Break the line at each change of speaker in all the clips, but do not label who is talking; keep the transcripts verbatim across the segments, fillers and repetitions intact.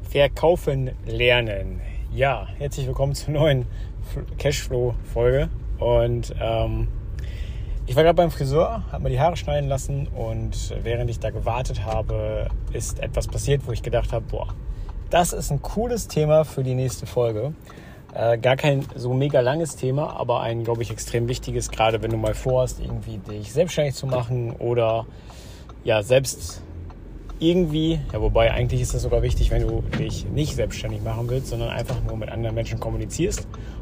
Verkaufen lernen. Ja, herzlich willkommen zur neuen Cashflow-Folge. Und ähm, ich war gerade beim Friseur, habe mir die Haare schneiden lassen und während ich da gewartet habe, ist etwas passiert, wo ich gedacht habe, boah, das ist ein cooles Thema für die nächste Folge. Äh, gar kein so mega langes Thema, aber ein, glaube ich, extrem wichtiges, gerade wenn du mal vorhast, irgendwie dich selbstständig zu machen oder ja, selbst irgendwie, ja, wobei eigentlich ist das sogar wichtig, wenn du dich nicht selbstständig machen willst, sondern einfach nur mit anderen Menschen kommunizierst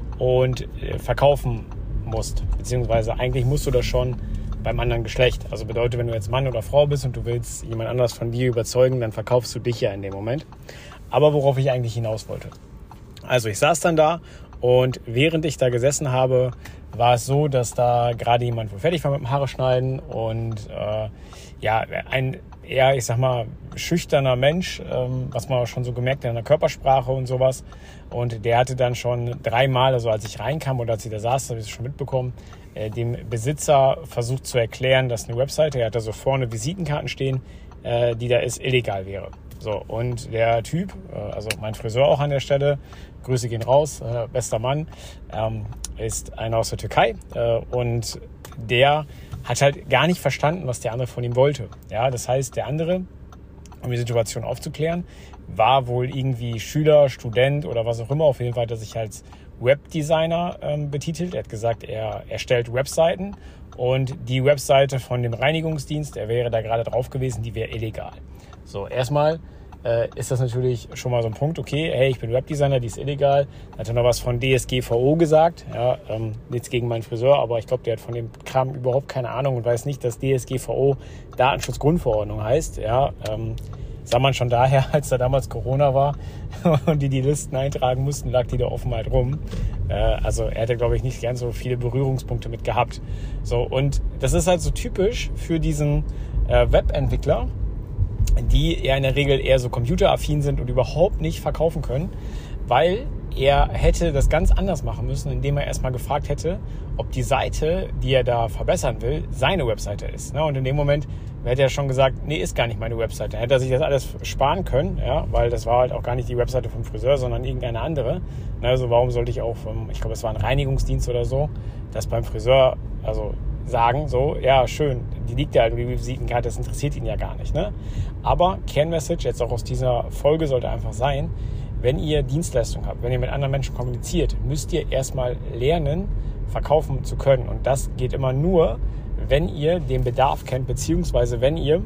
und äh, verkaufen musst. Beziehungsweise eigentlich musst du das schon beim anderen Geschlecht. Also bedeutet, wenn du jetzt Mann oder Frau bist und du willst jemand anderes von dir überzeugen, dann verkaufst du dich ja in dem Moment. Aber worauf ich eigentlich hinaus wollte. Also ich saß dann da und während ich da gesessen habe, war es so, dass da gerade jemand wohl fertig war mit dem Haare schneiden und äh, ja, ein eher, ich sag mal, schüchterner Mensch, ähm, was man auch schon so gemerkt hat in der Körpersprache und sowas. Und der hatte dann schon dreimal, also als ich reinkam oder als ich da saß, habe ich es schon mitbekommen, äh, dem Besitzer versucht zu erklären, dass eine Webseite, er hat da so vorne Visitenkarten stehen, äh, die da ist, illegal wäre. So, und der Typ, äh, also mein Friseur auch an der Stelle, Grüße gehen raus, äh, bester Mann, ähm, ist einer aus der Türkei äh, und der hat halt gar nicht verstanden, was der andere von ihm wollte. Ja, das heißt, der andere, um die Situation aufzuklären, war wohl irgendwie Schüler, Student oder was auch immer. Auf jeden Fall hat er sich als Webdesigner ähm, betitelt. Er hat gesagt, er erstellt Webseiten und die Webseite von dem Reinigungsdienst, er wäre da gerade drauf gewesen, die wäre illegal. So, erstmal äh, ist das natürlich schon mal so ein Punkt, okay, hey, ich bin Webdesigner, die ist illegal. Dann hat er noch was von D S G V O gesagt, ja, ähm, nichts gegen meinen Friseur, aber ich glaube, der hat von dem Kram überhaupt keine Ahnung und weiß nicht, dass D S G V O Datenschutzgrundverordnung heißt, ja, ähm, sah man schon daher, als da damals Corona war und die die Listen eintragen mussten, lag die da offen halt rum. Äh, also er hätte, glaube ich, nicht ganz so viele Berührungspunkte mit gehabt. So, und das ist halt so typisch für diesen äh, Webentwickler, die ja in der Regel eher so computeraffin sind und überhaupt nicht verkaufen können, weil er hätte das ganz anders machen müssen, indem er erstmal gefragt hätte, ob die Seite, die er da verbessern will, seine Webseite ist. Und in dem Moment hätte er schon gesagt, nee, ist gar nicht meine Webseite. Dann hätte er sich das alles sparen können, ja, weil das war halt auch gar nicht die Webseite vom Friseur, sondern irgendeine andere. Also warum sollte ich auch, vom, ich glaube, es war ein Reinigungsdienst oder so, das beim Friseur, also sagen, so, ja, schön, die liegt ja halt, die Visitenkarte, das interessiert ihn ja gar nicht, ne? Aber Kernmessage, jetzt auch aus dieser Folge, sollte einfach sein, wenn ihr Dienstleistungen habt, wenn ihr mit anderen Menschen kommuniziert, müsst ihr erstmal lernen, verkaufen zu können. Und das geht immer nur, wenn ihr den Bedarf kennt, beziehungsweise wenn ihr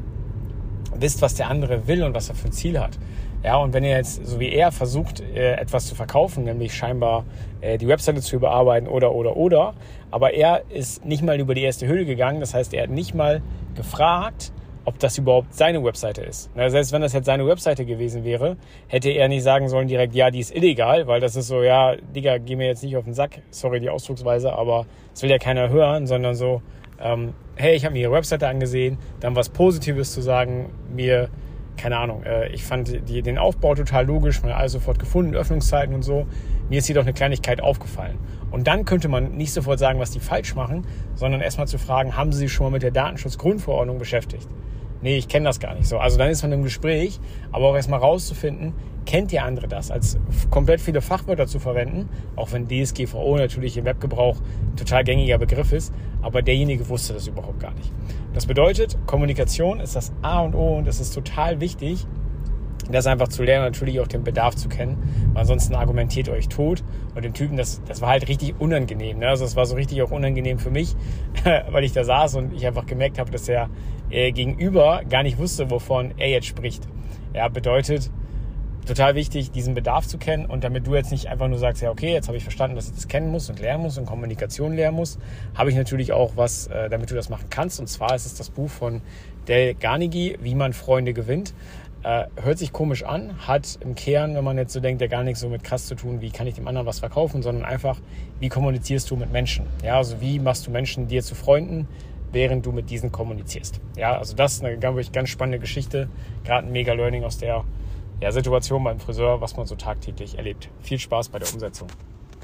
wisst, was der andere will und was er für ein Ziel hat. Ja, und wenn ihr jetzt, so wie er, versucht, etwas zu verkaufen, nämlich scheinbar die Webseite zu überarbeiten oder, oder, oder, aber er ist nicht mal über die erste Hürde gegangen, das heißt, er hat nicht mal gefragt, ob das überhaupt seine Webseite ist. Selbst wenn das jetzt seine Webseite gewesen wäre, hätte er nicht sagen sollen direkt, ja, die ist illegal, weil das ist so, ja, Digga, geh mir jetzt nicht auf den Sack, sorry die Ausdrucksweise, aber das will ja keiner hören, sondern so, ähm, hey, ich habe mir ihre Webseite angesehen, dann was Positives zu sagen, mir, keine Ahnung, äh, ich fand die, den Aufbau total logisch, man hat alles sofort gefunden, Öffnungszeiten und so, mir ist jedoch eine Kleinigkeit aufgefallen. Und dann könnte man nicht sofort sagen, was die falsch machen, sondern erstmal zu fragen, haben sie sich schon mal mit der Datenschutzgrundverordnung beschäftigt? Nee, ich kenne das gar nicht so. Also dann ist man im Gespräch, aber auch erstmal rauszufinden, kennt der andere das, als komplett viele Fachwörter zu verwenden, auch wenn D S G V O natürlich im Webgebrauch ein total gängiger Begriff ist, aber derjenige wusste das überhaupt gar nicht. Das bedeutet, Kommunikation ist das A und O und es ist total wichtig, das einfach zu lernen, natürlich auch den Bedarf zu kennen, weil ansonsten argumentiert ihr euch tot. Und den Typen, das, das war halt richtig unangenehm. Ne? Also es war so richtig auch unangenehm für mich, weil ich da saß und ich einfach gemerkt habe, dass er äh, gegenüber gar nicht wusste, wovon er jetzt spricht. Ja, bedeutet, total wichtig, diesen Bedarf zu kennen und damit du jetzt nicht einfach nur sagst, ja okay, jetzt habe ich verstanden, dass ich das kennen muss und lernen muss und Kommunikation lernen muss, habe ich natürlich auch was, äh, damit du das machen kannst. Und zwar ist es das Buch von Dale Carnegie, Wie man Freunde gewinnt. Äh, hört sich komisch an, hat im Kern, wenn man jetzt so denkt, ja gar nichts so mit krass zu tun, wie kann ich dem anderen was verkaufen, sondern einfach, wie kommunizierst du mit Menschen? Ja, also wie machst du Menschen dir zu Freunden, während du mit diesen kommunizierst? Ja, also das ist eine ganz, ganz spannende Geschichte, gerade ein Mega-Learning aus der ja, Situation beim Friseur, was man so tagtäglich erlebt. Viel Spaß bei der Umsetzung.